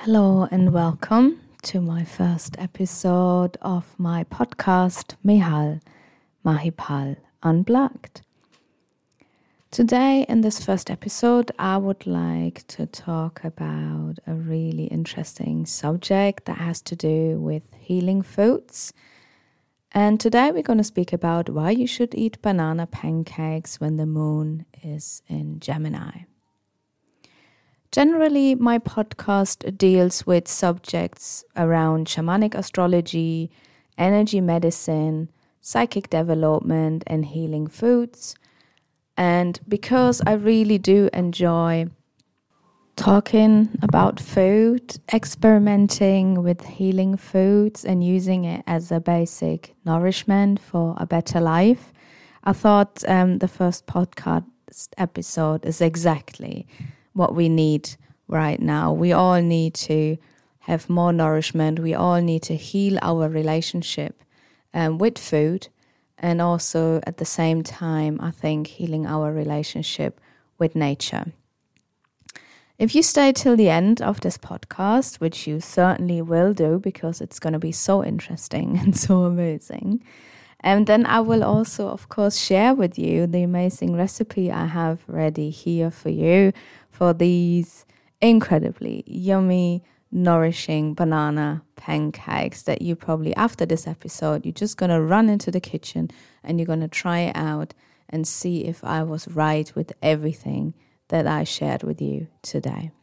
Hello and welcome to my first episode of my podcast, Mihal Mahipal Unplugged. Today, in this first episode, I would like to talk about a really interesting subject that has to do with healing foods. And today we're going to speak about why you should eat banana pancakes when the moon is in Gemini. Generally, my podcast deals with subjects around shamanic astrology, energy medicine, psychic development, and healing foods. And because I really do enjoy talking about food, experimenting with healing foods, and using it as a basic nourishment for a better life, I thought the first podcast episode is exactly what we need right now. We all need to have more nourishment. We all need to heal our relationship with food, and also at the same time, I think, healing our relationship with nature. If you stay till the end of this podcast, which you certainly will do because it's going to be so interesting and so amazing, and then I will also, of course, share with you the amazing recipe I have ready here for you for these incredibly yummy, nourishing banana pancakes that you probably, after this episode, you're just going to run into the kitchen and you're going to try it out and see if I was right with everything that I shared with you today.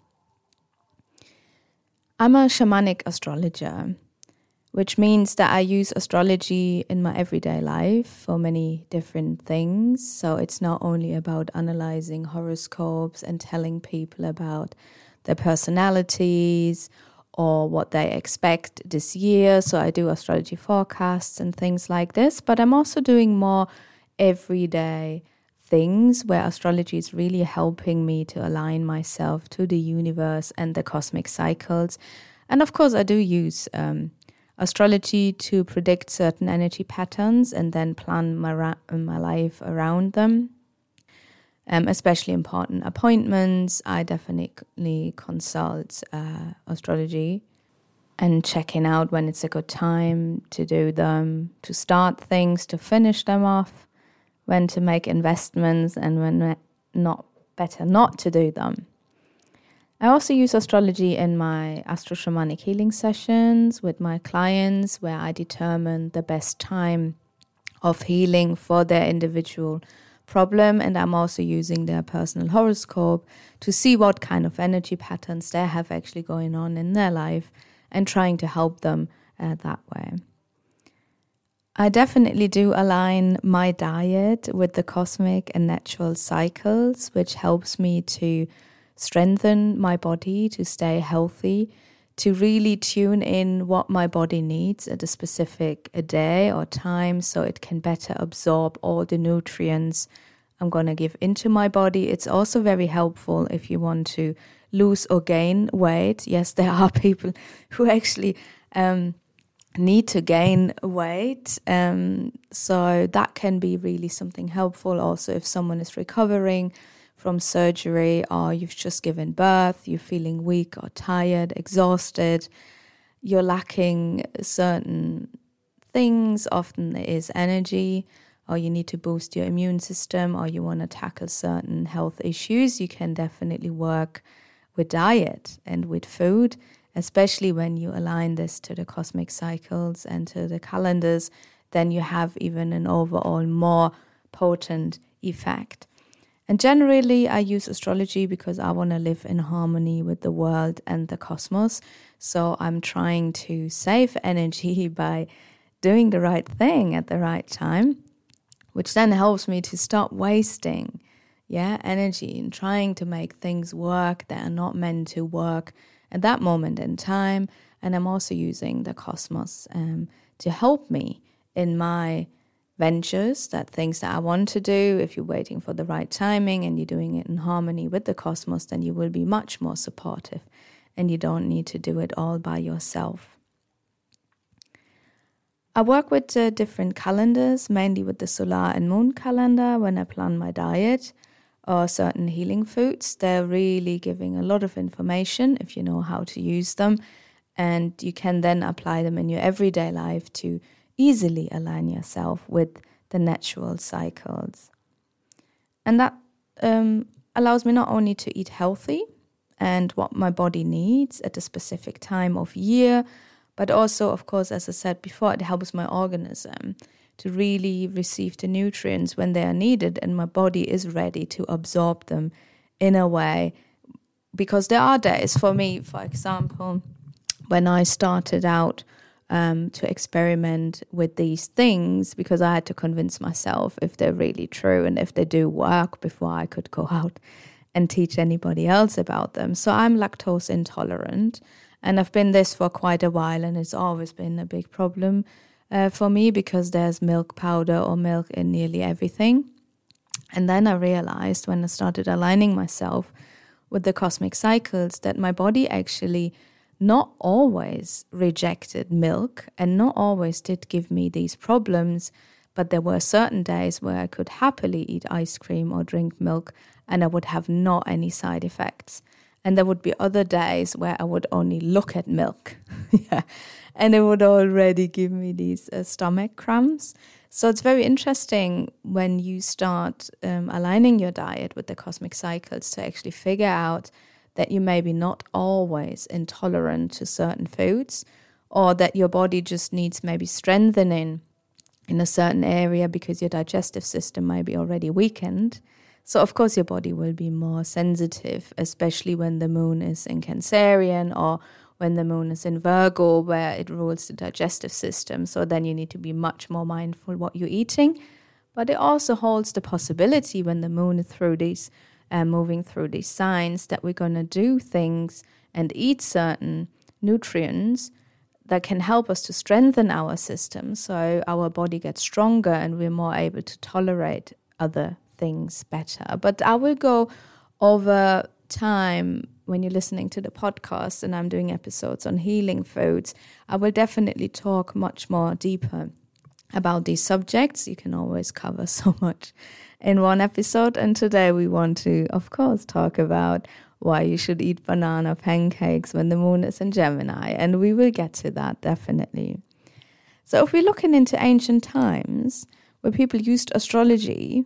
I'm a shamanic astrologer, which means that I use astrology in my everyday life for many different things. So it's not only about analyzing horoscopes and telling people about their personalities or what they expect this year. So I do astrology forecasts and things like this, but I'm also doing more everyday things where astrology is really helping me to align myself to the universe and the cosmic cycles. And of course, I do use astrology to predict certain energy patterns and then plan my life around them. Especially important appointments, I definitely consult astrology and checking out when it's a good time to do them, to start things, to finish them off, when to make investments and when better not to do them. I also use astrology in my astro-shamanic healing sessions with my clients, where I determine the best time of healing for their individual problem, and I'm also using their personal horoscope to see what kind of energy patterns they have actually going on in their life and trying to help them that way. I definitely do align my diet with the cosmic and natural cycles, which helps me to strengthen my body, to stay healthy, to really tune in what my body needs at a specific day or time so it can better absorb all the nutrients I'm going to give into my body. It's also very helpful if you want to lose or gain weight. Yes, there are people who actually need to gain weight. So that can be really something helpful. Also, if someone is recovering from surgery or you've just given birth, you're feeling weak or tired, exhausted, you're lacking certain things, often it is energy, or you need to boost your immune system, or you want to tackle certain health issues, you can definitely work with diet and with food, especially when you align this to the cosmic cycles and to the calendars, then you have even an overall more potent effect. And generally, I use astrology because I want to live in harmony with the world and the cosmos. So I'm trying to save energy by doing the right thing at the right time, which then helps me to stop wasting energy in trying to make things work that are not meant to work at that moment in time. And I'm also using the cosmos to help me in my ventures, that things that I want to do. If you're waiting for the right timing and you're doing it in harmony with the cosmos, then you will be much more supportive and you don't need to do it all by yourself. I work with different calendars, mainly with the solar and moon calendar when I plan my diet. or certain healing foods. They're really giving a lot of information if you know how to use them, and you can then apply them in your everyday life to easily align yourself with the natural cycles. And that allows me not only to eat healthy and what my body needs at a specific time of year, but also, of course, as I said before, it helps my organism to really receive the nutrients when they are needed, and my body is ready to absorb them in a way. Because there are days for me, for example, when I started out to experiment with these things, because I had to convince myself if they're really true and if they do work before I could go out and teach anybody else about them. So I'm lactose intolerant, and I've been this for quite a while, and it's always been a big problem for me because there's milk powder or milk in nearly everything. And then I realized when I started aligning myself with the cosmic cycles that my body actually not always rejected milk and not always did give me these problems, but there were certain days where I could happily eat ice cream or drink milk and I would have not any side effects. And there would be other days where I would only look at milk and it would already give me these stomach cramps. So it's very interesting when you start aligning your diet with the cosmic cycles to actually figure out that you may be not always intolerant to certain foods, or that your body just needs maybe strengthening in a certain area because your digestive system may be already weakened. So of course your body will be more sensitive, especially when the moon is in Cancerian or when the moon is in Virgo, where it rules the digestive system. So then you need to be much more mindful what you're eating. But it also holds the possibility when the moon is through these moving through these signs that we're going to do things and eat certain nutrients that can help us to strengthen our system so our body gets stronger and we're more able to tolerate other things better. But I will go over time when you're listening to the podcast and I'm doing episodes on healing foods. I will definitely talk much more deeper about these subjects. You can always cover so much in one episode, and today we want to, of course, talk about why you should eat banana pancakes when the moon is in Gemini, and we will get to that definitely. So if we're looking into ancient times where people used astrology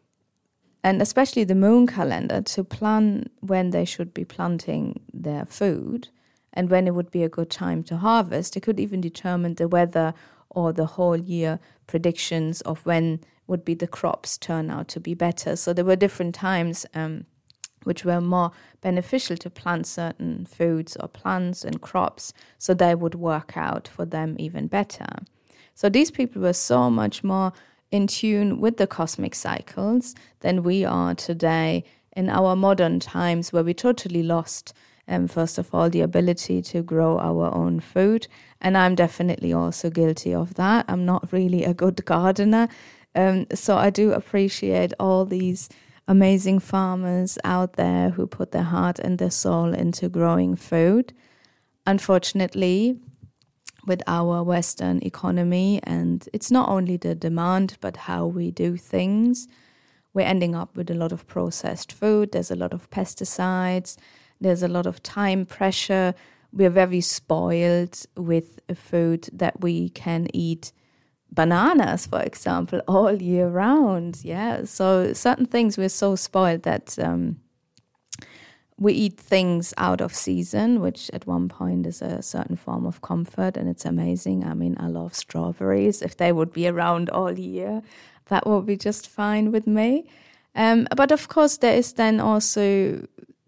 and especially the moon calendar to plan when they should be planting their food and when it would be a good time to harvest, they could even determine the weather or the whole year predictions of when would be the crops turn out to be better. So there were different times which were more beneficial to plant certain foods or plants and crops so they would work out for them even better. So these people were so much more in tune with the cosmic cycles than we are today in our modern times, where we totally lost first of all, the ability to grow our own food. And I'm definitely also guilty of that. I'm not really a good gardener. So I do appreciate all these amazing farmers out there who put their heart and their soul into growing food. Unfortunately, with our Western economy, and it's not only the demand, but how we do things, we're ending up with a lot of processed food. There's a lot of pesticides. There's a lot of time pressure. We're very spoiled with food that we can eat bananas, for example, all year round. Yeah, so certain things we're so spoiled that we eat things out of season, which at one point is a certain form of comfort, and it's amazing. I mean, I love strawberries. If they would be around all year, that would be just fine with me. But of course, there is then also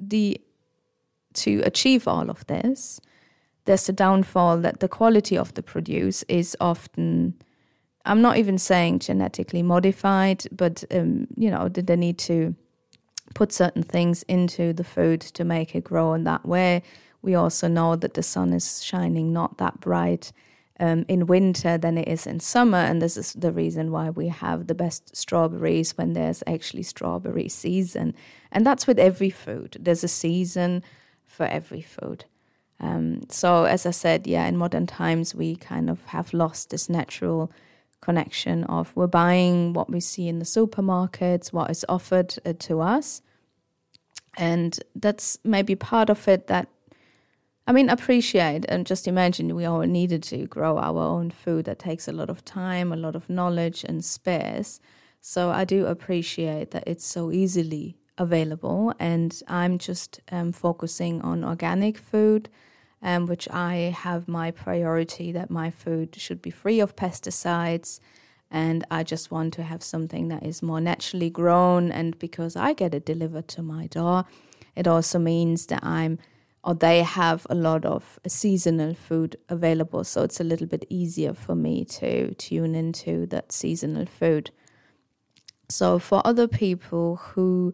to achieve all of this, there's the downfall that the quality of the produce is often, I'm not even saying genetically modified, but, they need to put certain things into the food to make it grow in that way. We also know that the sun is shining not that bright in winter than it is in summer, and this is the reason why we have the best strawberries when there's actually strawberry season. And that's with every food. There's a season for every food. So as I said, in modern times we kind of have lost this natural connection of we're buying what we see in the supermarkets, what is offered to us. And that's maybe part of it that, appreciate and just imagine we all needed to grow our own food. That takes a lot of time, a lot of knowledge and space. So I do appreciate that it's so easily available, and I'm just focusing on organic food, which I have my priority that my food should be free of pesticides, and I just want to have something that is more naturally grown. And because I get it delivered to my door, it also means that they have a lot of seasonal food available, so it's a little bit easier for me to tune into that seasonal food. So for other people who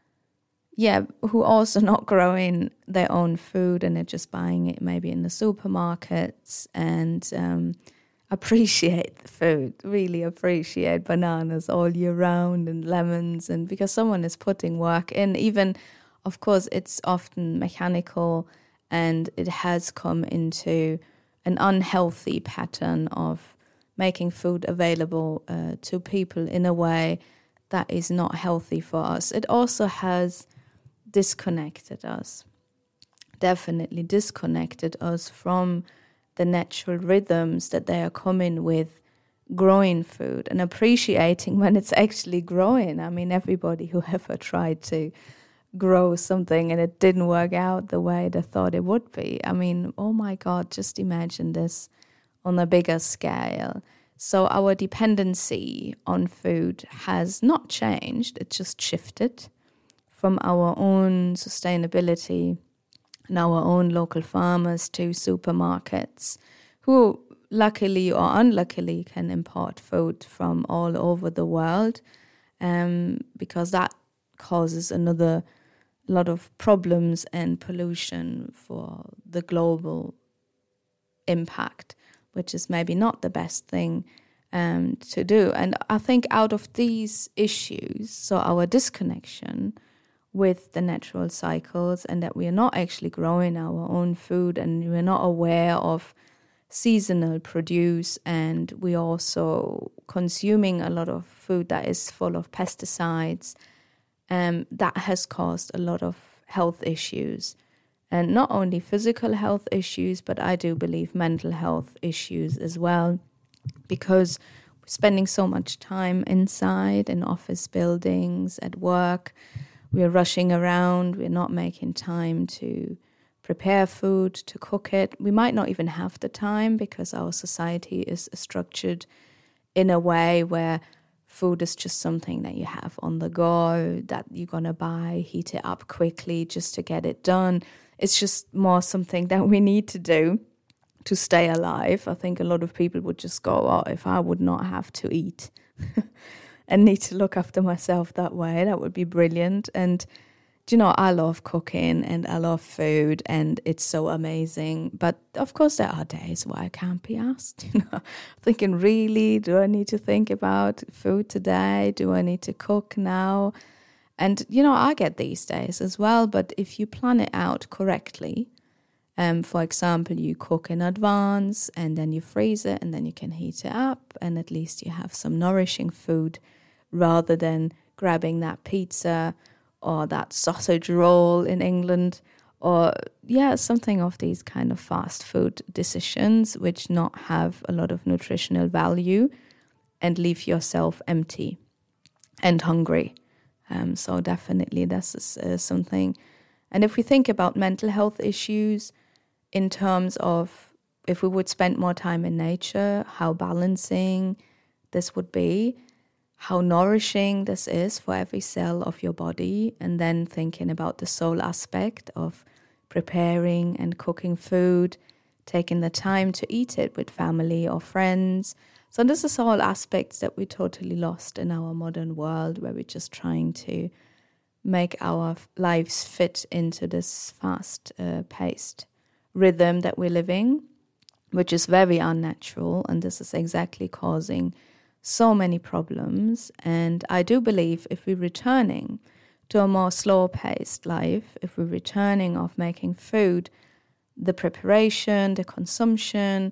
also not growing their own food and they're just buying it maybe in the supermarkets and appreciate the food, really appreciate bananas all year round and lemons, and because someone is putting work in, even, of course, it's often mechanical and it has come into an unhealthy pattern of making food available to people in a way that is not healthy for us. It also has disconnected us, definitely disconnected us from the natural rhythms that they are coming with growing food and appreciating when it's actually growing. Everybody who ever tried to grow something and it didn't work out the way they thought it would be. Oh my God, just imagine this on a bigger scale. So our dependency on food has not changed, it just shifted from our own sustainability and our own local farmers to supermarkets who luckily or unluckily can import food from all over the world, because that causes another lot of problems and pollution for the global impact, which is maybe not the best thing to do. And I think out of these issues, so our disconnection with the natural cycles and that we are not actually growing our own food and we're not aware of seasonal produce, and we're also consuming a lot of food that is full of pesticides, that has caused a lot of health issues. And not only physical health issues, but I do believe mental health issues as well, because we're spending so much time inside in office buildings, at work. We're rushing around. We're not making time to prepare food, to cook it. We might not even have the time because our society is structured in a way where food is just something that you have on the go, that you're going to buy, heat it up quickly just to get it done. It's just more something that we need to do to stay alive. I think a lot of people would just go, oh, if I would not have to eat and need to look after myself that way, that would be brilliant. And, I love cooking and I love food and it's so amazing. But of course there are days where I can't be asked, thinking, really, do I need to think about food today? Do I need to cook now? And, I get these days as well, but if you plan it out correctly, for example, you cook in advance and then you freeze it and then you can heat it up and at least you have some nourishing food rather than grabbing that pizza or that sausage roll in England or, something of these kind of fast food decisions which not have a lot of nutritional value and leave yourself empty and hungry. So definitely this is something. And if we think about mental health issues in terms of if we would spend more time in nature, how balancing this would be, how nourishing this is for every cell of your body, and then thinking about the soul aspect of preparing and cooking food, taking the time to eat it with family or friends. So this is all aspects that we totally lost in our modern world, where we're just trying to make our lives fit into this fast-paced rhythm that we're living, which is very unnatural, and this is exactly causing so many problems. And I do believe if we're returning to a more slow-paced life, if we're returning of making food, the preparation, the consumption,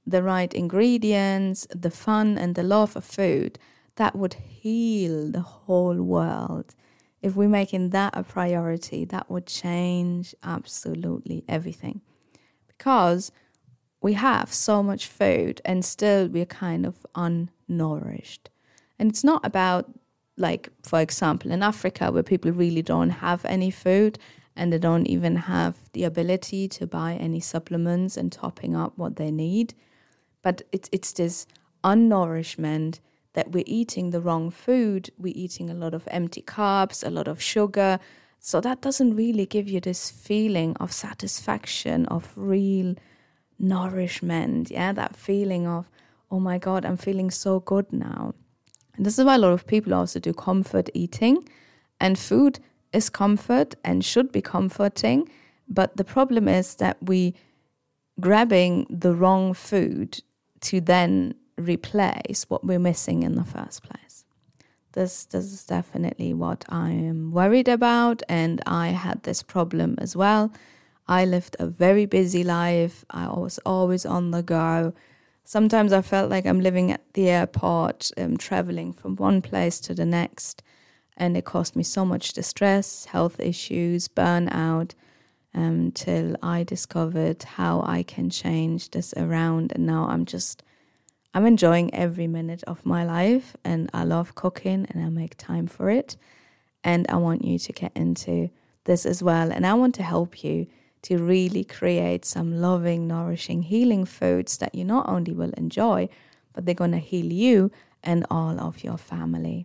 the right ingredients, the fun and the love of food, that would heal the whole world. If we're making that a priority, that would change absolutely everything. Because we have so much food and still we're kind of unnourished. And it's not about, like, for example, in Africa where people really don't have any food and they don't even have the ability to buy any supplements and topping up what they need. But it's this unnourishment that we're eating the wrong food. We're eating a lot of empty carbs, a lot of sugar. So that doesn't really give you this feeling of satisfaction, of real nourishment. Yeah, that feeling of, oh my God, I'm feeling so good now. And this is why a lot of people also do comfort eating. And food is comfort and should be comforting. But the problem is that we grabbing the wrong food to then replace what we're missing in the first place. This is definitely what I am worried about, and I had this problem as well. I lived a very busy life. I was always on the go. Sometimes I felt like I'm living at the airport, traveling from one place to the next, and it caused me so much distress, health issues, burnout, till I discovered how I can change this around. And now I'm enjoying every minute of my life, and I love cooking and I make time for it. And I want you to get into this as well. And I want to help you to really create some loving, nourishing, healing foods that you not only will enjoy, but they're going to heal you and all of your family.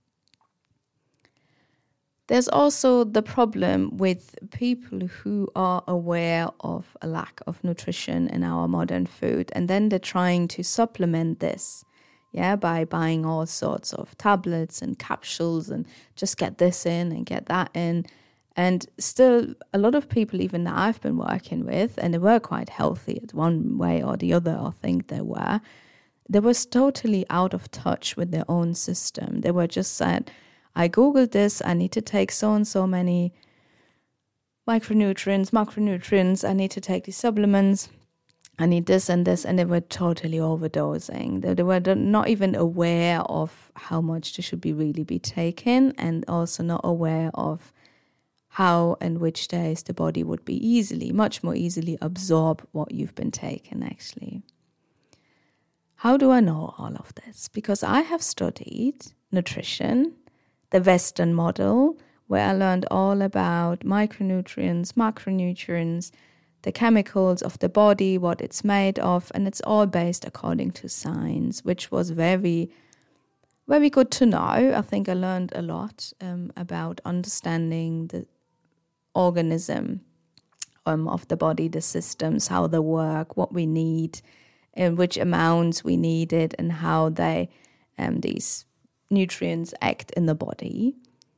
There's also the problem with people who are aware of a lack of nutrition in our modern food, and then they're trying to supplement this, by buying all sorts of tablets and capsules and just get this in and get that in. And still, a lot of people, even that I've been working with, and they were quite healthy at one way or the other, I think they were totally out of touch with their own system. They were just said, I Googled this, I need to take so and so many micronutrients, macronutrients, I need to take these supplements, I need this, and they were totally overdosing. They were not even aware of how much they should really be taking, and also not aware of how and which days the body would be much more easily absorb what you've been taking actually. How do I know all of this? Because I have studied nutrition, the Western model, where I learned all about micronutrients, macronutrients, the chemicals of the body, what it's made of, and it's all based according to science, which was very, very good to know. I think I learned a lot about understanding the organism of the body, the systems, how they work, what we need, and which amounts we needed, and how they these nutrients act in the body.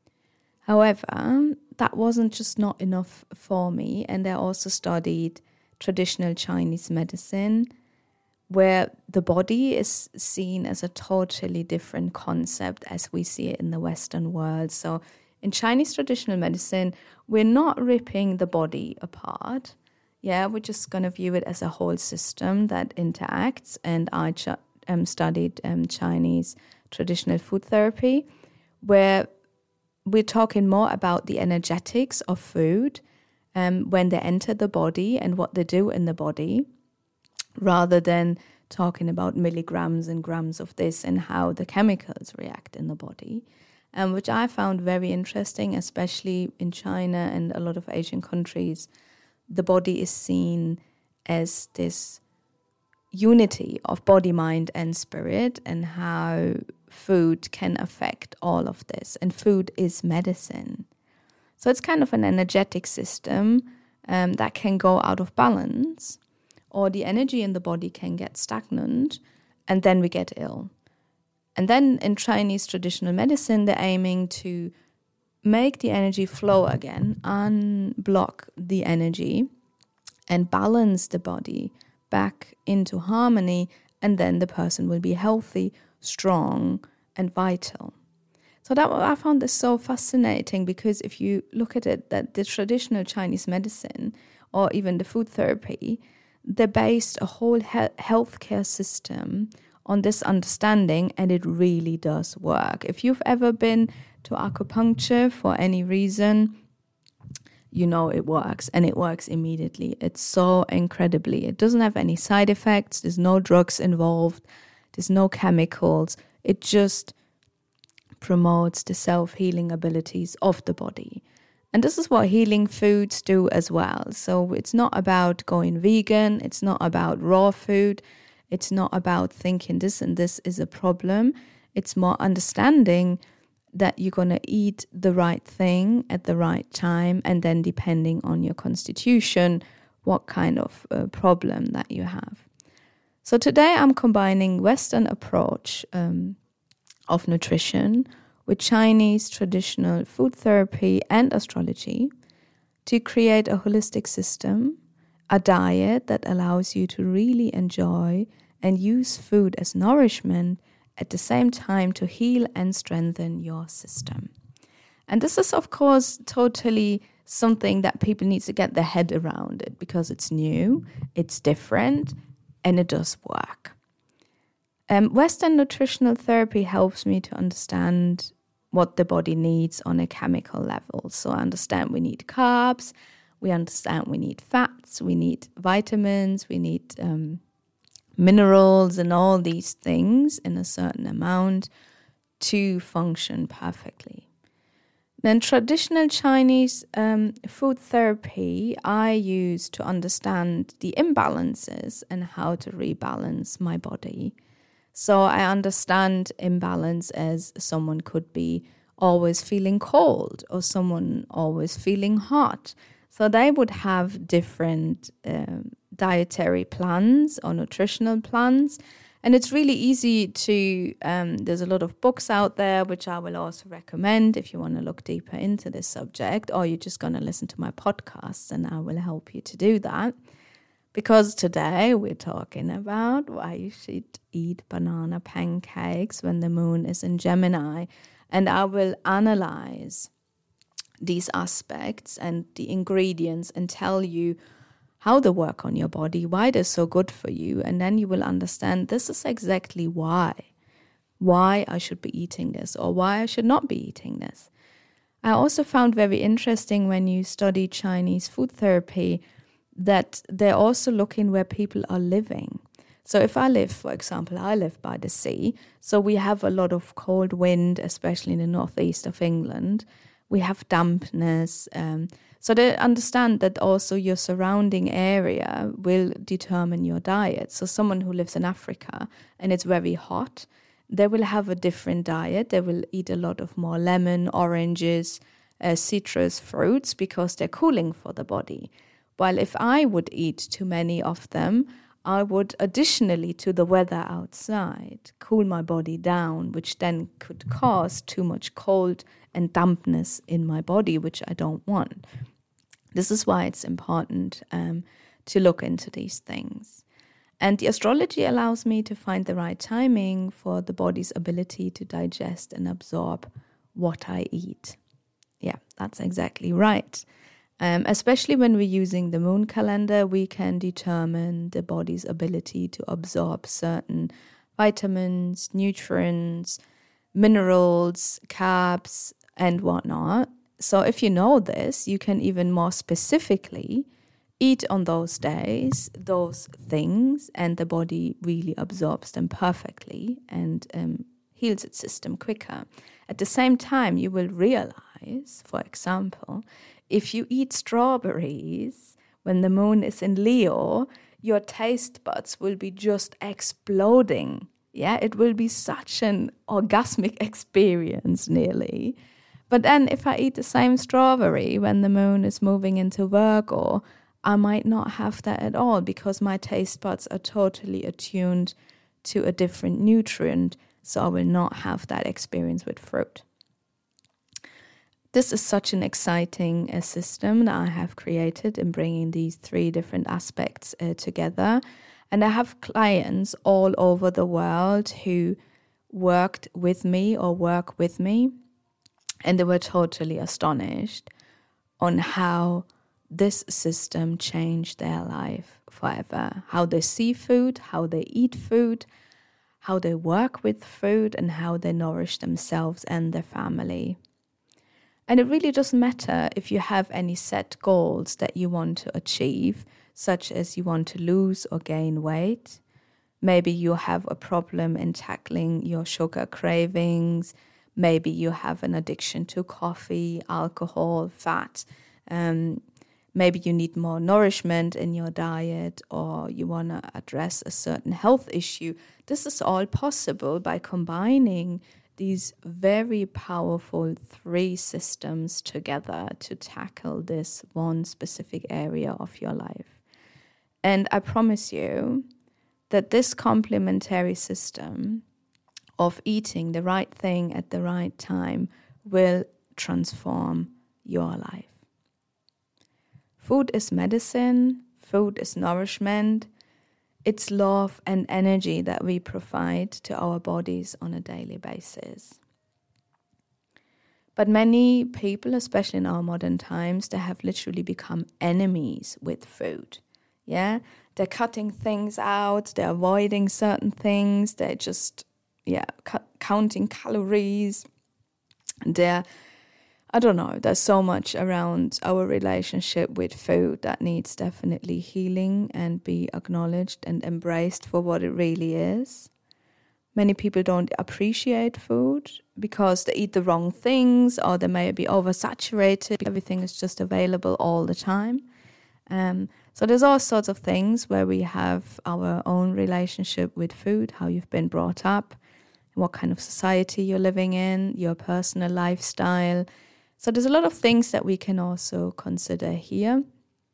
However, that wasn't just not enough for me, and I also studied traditional Chinese medicine, where the body is seen as a totally different concept as we see it in the Western world. So in Chinese traditional medicine, we're not ripping the body apart. We're just going to view it as a whole system that interacts. And I studied Chinese traditional food therapy, where we're talking more about the energetics of food when they enter the body and what they do in the body, rather than talking about milligrams and grams of this and how the chemicals react in the body, which I found very interesting, especially in China and a lot of Asian countries. The body is seen as this unity of body, mind, and spirit, and how food can affect all of this. And food is medicine. So it's kind of an energetic system that can go out of balance, or the energy in the body can get stagnant, and then we get ill. And then in Chinese traditional medicine, they're aiming to make the energy flow again, unblock the energy, and balance the body back into harmony, and then the person will be healthy, strong, and vital. So that I found this so fascinating, because if you look at it, that the traditional Chinese medicine, or even the food therapy, they based a whole healthcare system on this understanding, and it really does work. If you've ever been to acupuncture for any reason, you know it works, and it works immediately. It's so incredibly. It doesn't have any side effects. There's no drugs involved. There's no chemicals. It just promotes the self-healing abilities of the body. And this is what healing foods do as well. So it's not about going vegan. It's not about raw food. It's not about thinking this and this is a problem. It's more understanding that you're going to eat the right thing at the right time, and then depending on your constitution, what kind of problem that you have. So today I'm combining Western approach of nutrition with Chinese traditional food therapy and astrology to create a holistic system, a diet that allows you to really enjoy and use food as nourishment at the same time to heal and strengthen your system. And this is, of course, totally something that people need to get their head around it, because it's new, it's different, and it does work. Western nutritional therapy helps me to understand what the body needs on a chemical level. So I understand we need carbs, we understand we need fats, we need vitamins, we need minerals and all these things in a certain amount to function perfectly. Then traditional Chinese food therapy I use to understand the imbalances and how to rebalance my body. So I understand imbalance as someone could be always feeling cold or someone always feeling hot. So they would have different dietary plans or nutritional plans. And it's really easy to, there's a lot of books out there, which I will also recommend if you want to look deeper into this subject, or you're just going to listen to my podcasts and I will help you to do that. Because today we're talking about why you should eat banana pancakes when the moon is in Gemini. And I will analyze these aspects and the ingredients and tell you how they work on your body, why they're so good for you. And then you will understand this is exactly why I should be eating this or why I should not be eating this. I also found very interesting when you study Chinese food therapy that they're also looking where people are living. So if I live, for example, I live by the sea, so we have a lot of cold wind, especially in the northeast of England. We have dampness. So they understand that also your surrounding area will determine your diet. So someone who lives in Africa and it's very hot, they will have a different diet. They will eat a lot of more lemon, oranges, citrus fruits because they're cooling for the body. While if I would eat too many of them, I would additionally to the weather outside cool my body down, which then could cause too much cold and dampness in my body, which I don't want. This is why it's important to look into these things. And the astrology allows me to find the right timing for the body's ability to digest and absorb what I eat. Yeah, that's exactly right. Especially when we're using the moon calendar, we can determine the body's ability to absorb certain vitamins, nutrients, minerals, carbs, and whatnot. So if you know this, you can even more specifically eat on those days, those things, and the body really absorbs them perfectly and heals its system quicker. At the same time, you will realize, for example, if you eat strawberries when the moon is in Leo, your taste buds will be just exploding. Yeah, it will be such an orgasmic experience nearly. But then if I eat the same strawberry when the moon is moving into Virgo, I might not have that at all because my taste buds are totally attuned to a different nutrient, so I will not have that experience with fruit. This is such an exciting system that I have created in bringing these three different aspects together. And I have clients all over the world who worked with me or work with me, and they were totally astonished on how this system changed their life forever. How they see food, how they eat food, how they work with food, and how they nourish themselves and their family. And it really doesn't matter if you have any set goals that you want to achieve, such as you want to lose or gain weight. Maybe you have a problem in tackling your sugar cravings. Maybe you have an addiction to coffee, alcohol, fat. Maybe you need more nourishment in your diet, or you want to address a certain health issue. This is all possible by combining these very powerful 3 systems together to tackle this one specific area of your life. And I promise you that this complementary system of eating the right thing at the right time will transform your life. Food is medicine, food is nourishment, it's love and energy that we provide to our bodies on a daily basis. But many people, especially in our modern times, they have literally become enemies with food. Yeah, they're cutting things out, they're avoiding certain things, they're just, counting calories. I don't know, there's so much around our relationship with food that needs definitely healing and be acknowledged and embraced for what it really is. Many people don't appreciate food because they eat the wrong things, or they may be oversaturated. Everything is just available all the time. So there's all sorts of things where we have our own relationship with food, how you've been brought up, what kind of society you're living in, your personal lifestyle. So there's a lot of things that we can also consider here.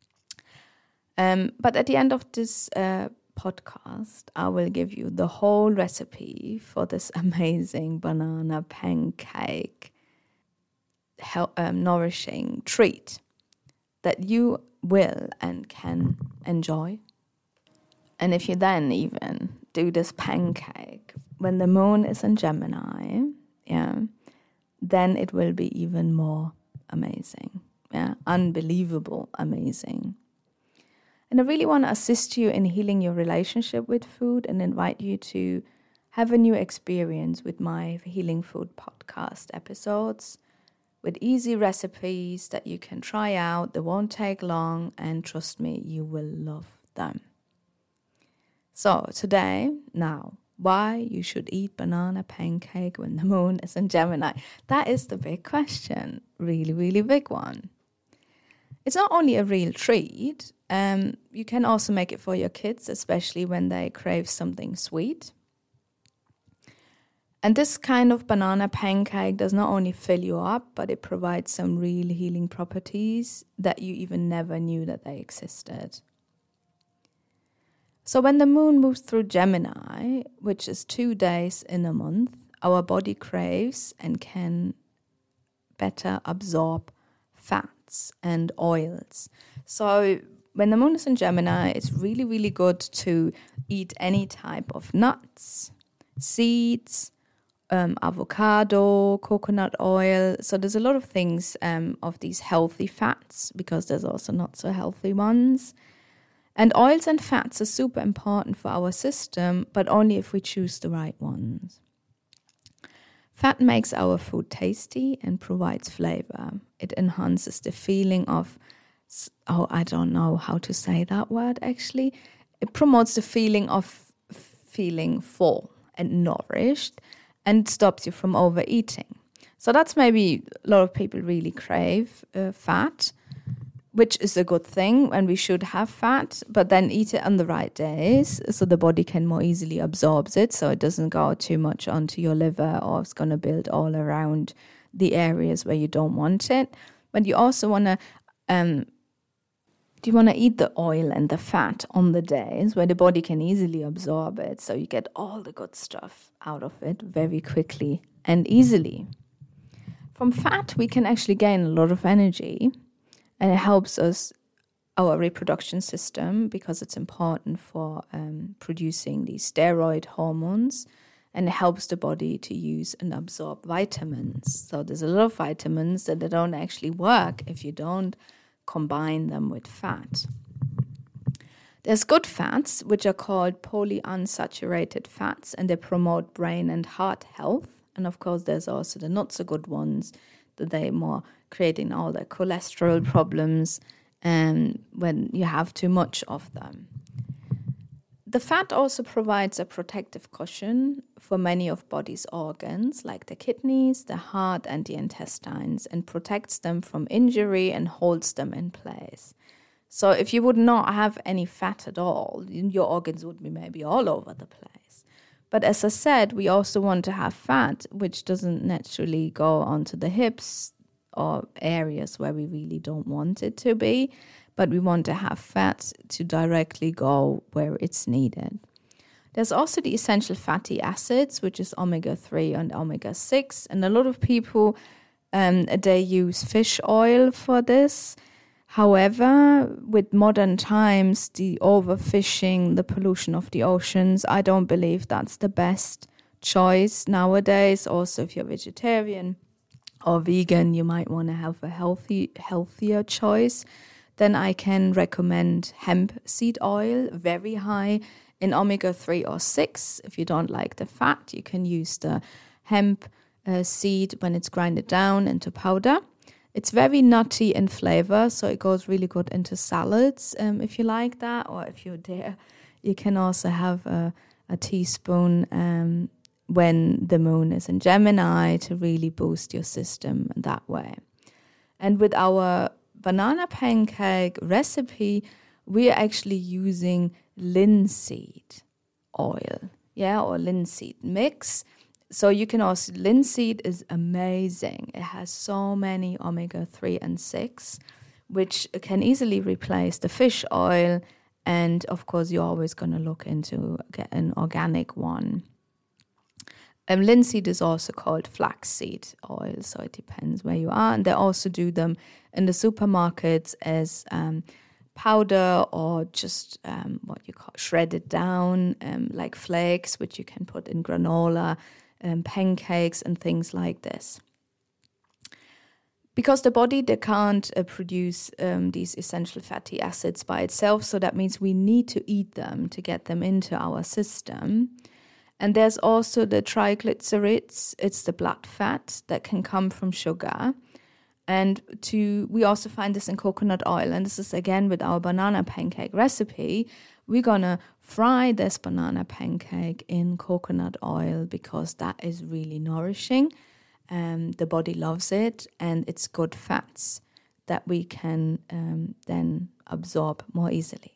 But at the end of this podcast, I will give you the whole recipe for this amazing banana pancake nourishing treat that you will and can enjoy. And if you then even do this pancake when the moon is in Gemini, then it will be even more amazing. Unbelievable amazing. And I really want to assist you in healing your relationship with food and invite you to have a new experience with my Healing Food podcast episodes, with easy recipes that you can try out. They won't take long, and trust me, you will love them. So today, now, why you should eat banana pancake when the moon is in Gemini. That is the big question. Really, really big one. It's not only a real treat. You can also make it for your kids, especially when they crave something sweet. And this kind of banana pancake does not only fill you up, but it provides some real healing properties that you even never knew that they existed. So when the moon moves through Gemini, which is 2 days in a month, our body craves and can better absorb fats and oils. So when the moon is in Gemini, it's really, really good to eat any type of nuts, seeds, avocado, coconut oil. So there's a lot of things of these healthy fats, because there's also not so healthy ones. And oils and fats are super important for our system, but only if we choose the right ones. Fat makes our food tasty and provides flavor. It enhances the feeling of, I don't know how to say that word actually. It promotes the feeling of feeling full and nourished, and stops you from overeating. So that's maybe a lot of people really crave fat, which is a good thing, and we should have fat, but then eat it on the right days so the body can more easily absorb it, so it doesn't go too much onto your liver, or it's going to build all around the areas where you don't want it. But you also want to eat the oil and the fat on the days where the body can easily absorb it, so you get all the good stuff out of it very quickly and easily. From fat, we can actually gain a lot of energy, and it helps us, our reproduction system, because it's important for producing these steroid hormones, and it helps the body to use and absorb vitamins. So there's a lot of vitamins that they don't actually work if you don't combine them with fat. There's good fats, which are called polyunsaturated fats, and they promote brain and heart health. And of course, there's also the not so good ones, that they're more creating all the cholesterol problems and when you have too much of them. The fat also provides a protective cushion for many of body's organs, like the kidneys, the heart, and the intestines, and protects them from injury and holds them in place. So if you would not have any fat at all, your organs would be maybe all over the place. But as I said, we also want to have fat, which doesn't naturally go onto the hips or areas where we really don't want it to be, but we want to have fat to directly go where it's needed. There's also the essential fatty acids, which is omega-3 and omega-6, and a lot of people, they use fish oil for this. However, with modern times, the overfishing, the pollution of the oceans, I don't believe that's the best choice nowadays. Also, if you're vegetarian or vegan, you might want to have a healthier choice. Then I can recommend hemp seed oil, very high in omega-3 or 6. If you don't like the fat, you can use the hemp seed when it's grinded down into powder. It's very nutty in flavor, so it goes really good into salads if you like that, or if you dare. You can also have a teaspoon when the moon is in Gemini to really boost your system that way. And with our banana pancake recipe, we are actually using linseed oil, or linseed mix. So you can also, linseed is amazing. It has so many omega-3 and 6, which can easily replace the fish oil. And of course, you're always going to look into get an organic one. Linseed is also called flaxseed oil, so it depends where you are. And they also do them in the supermarkets as powder or just what you call shredded down, like flakes, which you can put in granola, pancakes and things like this. Because the body, they can't produce these essential fatty acids by itself, so that means we need to eat them to get them into our system. And there's also the triglycerides, it's the blood fat that can come from sugar. And we also find this in coconut oil. And this is again with our banana pancake recipe. We're going to fry this banana pancake in coconut oil because that is really nourishing. The body loves it, and it's good fats that we can then absorb more easily.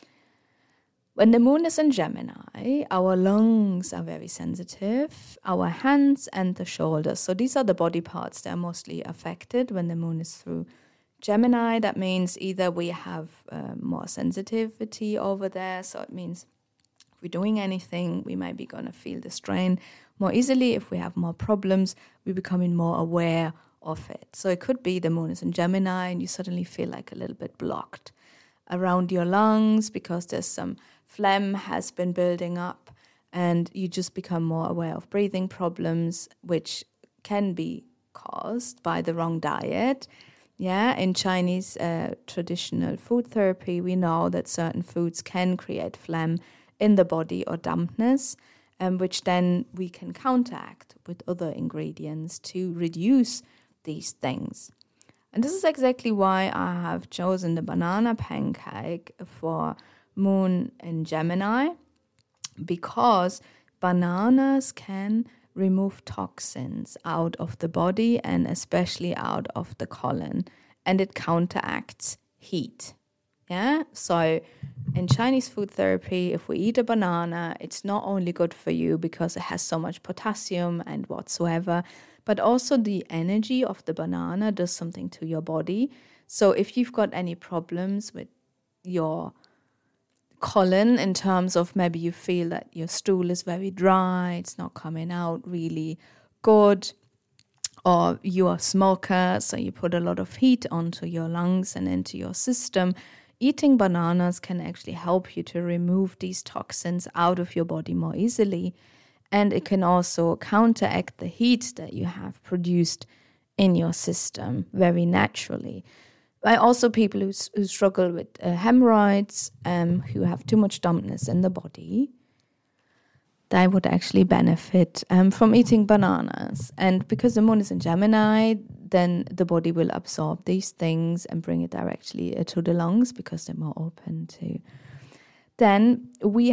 When the moon is in Gemini, our lungs are very sensitive, our hands and the shoulders. So these are the body parts that are mostly affected when the moon is through Gemini. That means either we have more sensitivity over there. So it means if we're doing anything, we might be going to feel the strain more easily. If we have more problems, we're becoming more aware of it. So it could be the moon is in Gemini and you suddenly feel like a little bit blocked around your lungs because there's some phlegm has been building up, and you just become more aware of breathing problems, which can be caused by the wrong diet. In Chinese traditional food therapy, we know that certain foods can create phlegm in the body or dampness, which then we can counteract with other ingredients to reduce these things. And this is exactly why I have chosen the banana pancake for moon in Gemini, because bananas can remove toxins out of the body and especially out of the colon, and it counteracts heat. So in Chinese food therapy, if we eat a banana, it's not only good for you because it has so much potassium and whatsoever, but also the energy of the banana does something to your body. So if you've got any problems with your colon in terms of maybe you feel that your stool is very dry, it's not coming out really good, or you're a smoker, so you put a lot of heat onto your lungs and into your system, eating bananas can actually help you to remove these toxins out of your body more easily. And it can also counteract the heat that you have produced in your system very naturally. But also people who struggle with hemorrhoids, who have too much dampness in the body, they would actually benefit from eating bananas. And because the moon is in Gemini, then the body will absorb these things and bring it directly to the lungs because they're more open to. Then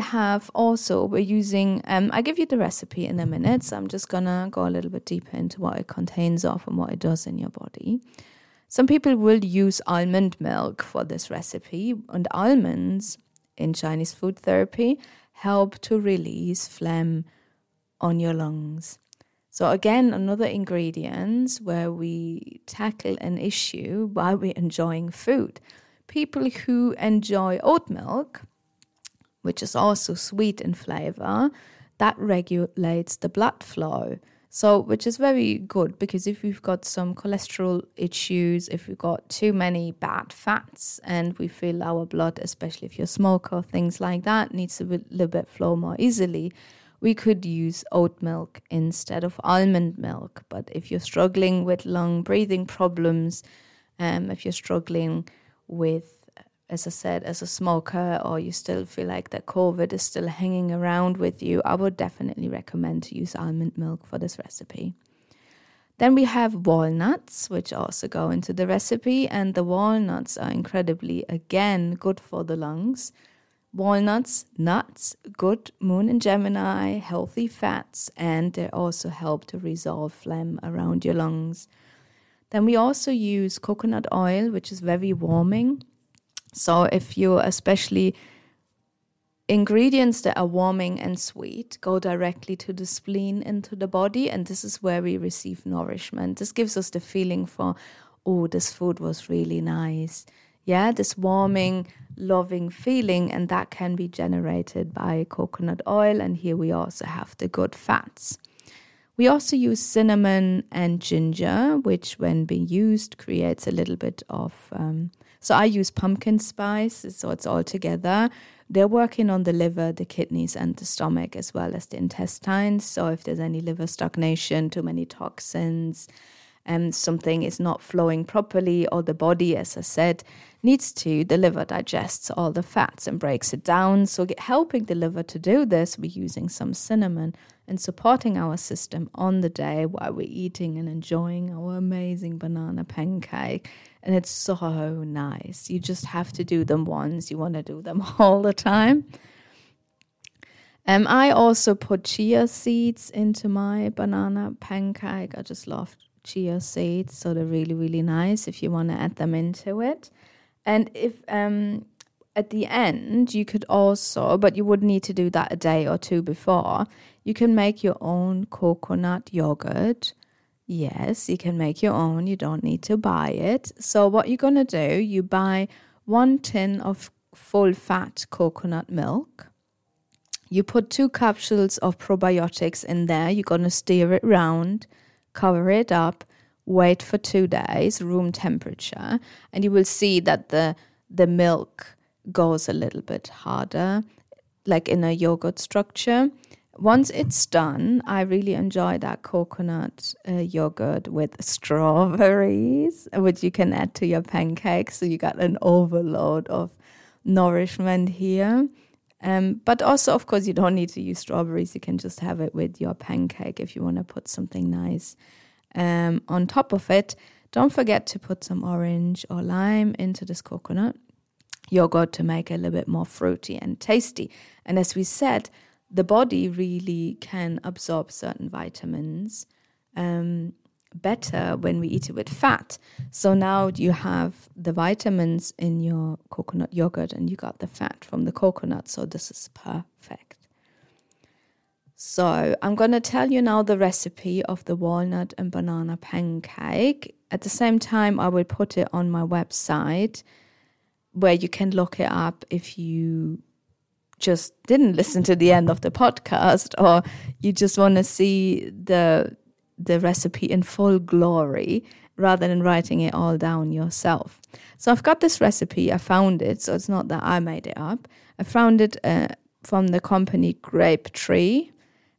we're using, I'll give you the recipe in a minute, so I'm just going to go a little bit deeper into what it contains of and what it does in your body. Some people will use almond milk for this recipe, and almonds in Chinese food therapy help to release phlegm on your lungs. So again, another ingredient where we tackle an issue while we're enjoying food. People who enjoy oat milk, which is also sweet in flavor, that regulates the blood flow. So, which is very good, because if we've got some cholesterol issues, if we've got too many bad fats, and we feel our blood, especially if you're a smoker, things like that, needs a little bit flow more easily, we could use oat milk instead of almond milk. But if you're struggling with lung breathing problems, if you're struggling with, as I said, as a smoker, or you still feel like that COVID is still hanging around with you, I would definitely recommend to use almond milk for this recipe. Then we have walnuts, which also go into the recipe, and the walnuts are incredibly, again, good for the lungs. Walnuts, nuts, good moon in Gemini, healthy fats, and they also help to resolve phlegm around your lungs. Then we also use coconut oil, which is very warming. So if you, especially ingredients that are warming and sweet, go directly to the spleen, into the body, and this is where we receive nourishment. This gives us the feeling for, oh, this food was really nice. Yeah, this warming, loving feeling, and that can be generated by coconut oil, and here we also have the good fats. We also use cinnamon and ginger, which when being used creates a little bit of... So I use pumpkin spice, so it's all together. They're working on the liver, the kidneys, and the stomach, as well as the intestines. So if there's any liver stagnation, too many toxins, and something is not flowing properly, or the body, as I said, the liver digests all the fats and breaks it down. So helping the liver to do this, we're using some cinnamon and supporting our system on the day while we're eating and enjoying our amazing banana pancake. And it's so nice. You just have to do them once. You want to do them all the time. I also put chia seeds into my banana pancake. I just love chia seeds, so they're really, really nice if you want to add them into it. And if at the end, you could also, but you would need to do that a day or two before, you can make your own coconut yogurt. Yes, you can make your own. You don't need to buy it. So what you're going to do, you buy 1 tin of full-fat coconut milk. You put 2 capsules of probiotics in there. You're going to stir it round, cover it up, wait for 2 days, room temperature, and you will see that the milk goes a little bit harder, like in a yogurt structure. Once it's done, I really enjoy that coconut yogurt with strawberries, which you can add to your pancakes. So you got an overload of nourishment here. But also, of course, you don't need to use strawberries. You can just have it with your pancake if you want to put something nice on top of it. Don't forget to put some orange or lime into this coconut yogurt to make it a little bit more fruity and tasty. And as we said, the body really can absorb certain vitamins better when we eat it with fat. So now you have the vitamins in your coconut yogurt and you got the fat from the coconut. So this is perfect. So I'm going to tell you now the recipe of the walnut and banana pancake. At the same time, I will put it on my website where you can look it up if you just didn't listen to the end of the podcast, or you just want to see the recipe in full glory rather than writing it all down yourself. So I've got this recipe. I found it, so it's not that I made it up. I found it from the company Grape Tree,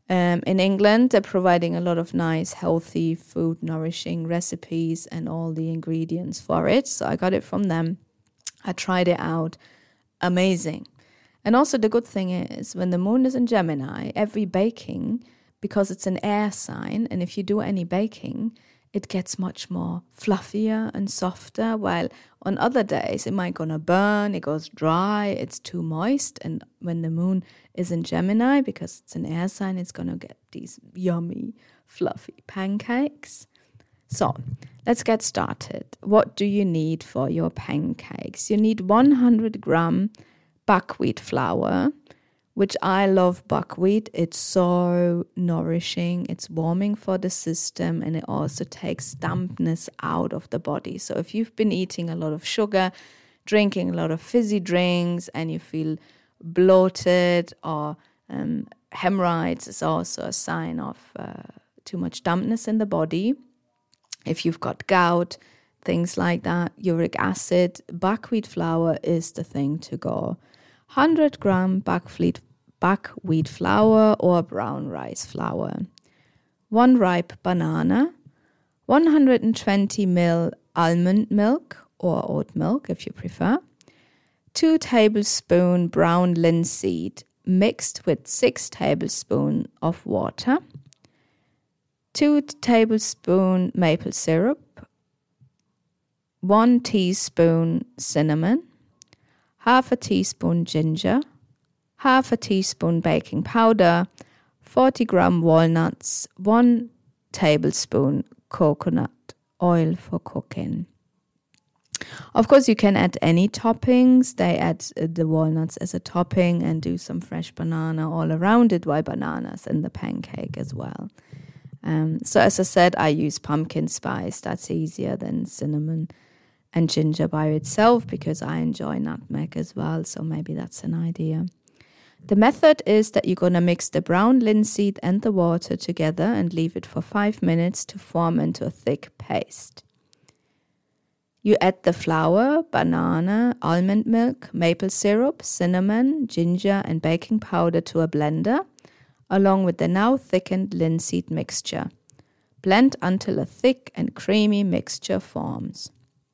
In England, they're providing a lot of nice, healthy food, nourishing recipes and all the ingredients for it. So I got it from them. I tried it out. Amazing. And also the good thing is when the moon is in Gemini, every baking, because it's an air sign, and if you do any baking, it gets much more fluffier and softer, while on other days it might gonna burn, it goes dry, it's too moist. And when the moon is in Gemini, because it's an air sign, it's gonna get these yummy, fluffy pancakes. So let's get started. What do you need for your pancakes? You need 100 gram buckwheat flour, which I love buckwheat. It's so nourishing, it's warming for the system, and it also takes dampness out of the body. So if you've been eating a lot of sugar, drinking a lot of fizzy drinks, and you feel bloated or hemorrhoids, is also a sign of too much dampness in the body. If you've got gout, things like that, uric acid, buckwheat flour is the thing to go. 100 gram buckwheat flour or brown rice flour, 1 ripe banana, 120 ml almond milk or oat milk if you prefer, 2 tablespoons brown linseed mixed with 6 tablespoons of water, 2 tablespoons maple syrup, 1 teaspoon cinnamon, half a teaspoon ginger, half a teaspoon baking powder, 40 gram walnuts, 1 tablespoon coconut oil for cooking. Of course, you can add any toppings. They add the walnuts as a topping and do some fresh banana all around it, while bananas in the pancake as well. So as I said, I use pumpkin spice. That's easier than cinnamon and ginger by itself because I enjoy nutmeg as well. So maybe that's an idea. The method is that you're going to mix the brown linseed and the water together and leave it for 5 minutes to form into a thick paste. You add the flour, banana, almond milk, maple syrup, cinnamon, ginger, and baking powder to a blender, along with the now thickened linseed mixture. Blend until a thick and creamy mixture forms.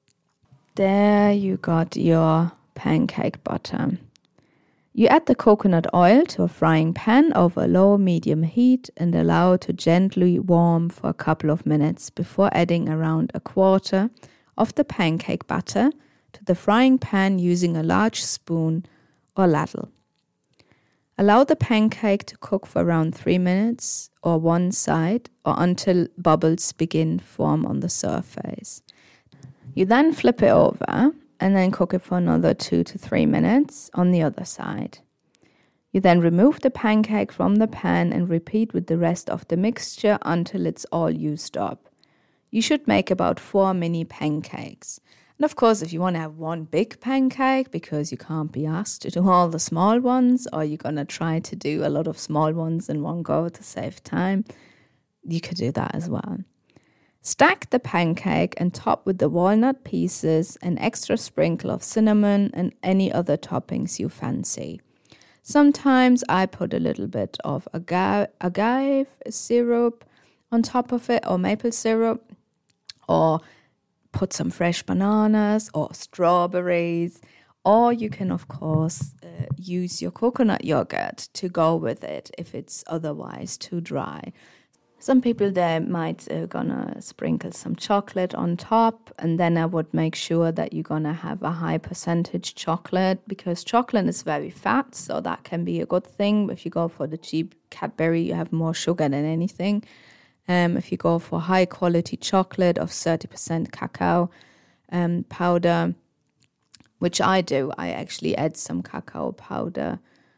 There you got your pancake butter. You add the coconut oil to a frying pan over low-medium heat and allow it to gently warm for a couple of minutes before adding around a quarter of the pancake batter to the frying pan using a large spoon or ladle. Allow the pancake to cook for around 3 minutes or one side or until bubbles begin to form on the surface. You then flip it over and then cook it for another 2 to 3 minutes on the other side. You then remove the pancake from the pan and repeat with the rest of the mixture until it's all used up. You should make about 4 mini pancakes. And of course, if you want to have one big pancake because you can't be asked to do all the small ones, or you're going to try to do a lot of small ones in one go to save time, you could do that as well. Stack the pancake and top with the walnut pieces, an extra sprinkle of cinnamon and any other toppings you fancy. Sometimes I put a little bit of agave syrup on top of it, or maple syrup, or put some fresh bananas or strawberries, or you can of course use your coconut yogurt to go with it if it's otherwise too dry. Some people there might gonna sprinkle some chocolate on top, and then I would make sure that you're gonna have a high percentage chocolate, because chocolate is very fat, so that can be a good thing. If you go for the cheap Cadbury, you have more sugar than anything. If you go for high quality chocolate of 30% cacao powder, which I do, I actually add some cacao powder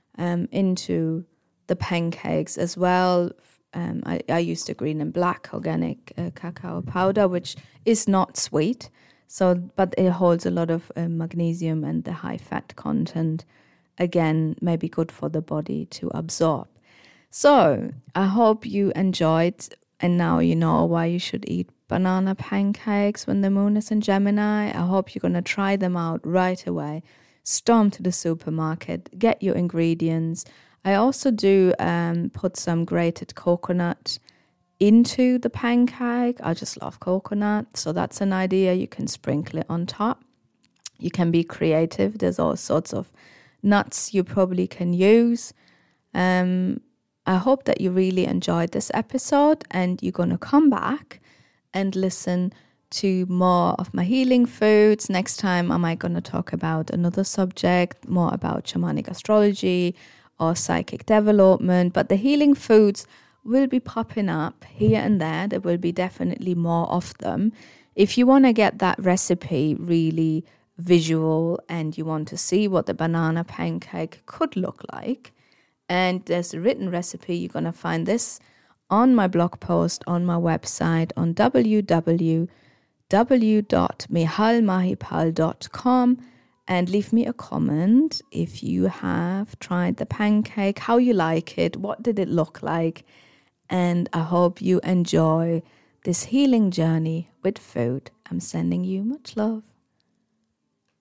into the pancakes as well. I use the green and black organic cacao powder, which is not sweet, but it holds a lot of magnesium and the high fat content. Again, maybe good for the body to absorb. So I hope you enjoyed, and now you know why you should eat banana pancakes when the moon is in Gemini. I hope you're going to try them out right away. Storm to the supermarket, get your ingredients. I also do put some grated coconut into the pancake. I just love coconut, so that's an idea. You can sprinkle it on top. You can be creative. There's all sorts of nuts you probably can use. I hope that you really enjoyed this episode and you're going to come back and listen to more of my healing foods. Next time, am I going to talk about another subject, more about shamanic astrology or psychic development? But the healing foods will be popping up here and there. There will be definitely more of them. If you want to get that recipe really visual and you want to see what the banana pancake could look like, and there's a written recipe, you're going to find this on my blog post on my website on www.mihalmahipal.com, and leave me a comment if you have tried the pancake, how you like it, what did it look like. And I hope you enjoy this healing journey with food. I'm sending you much love.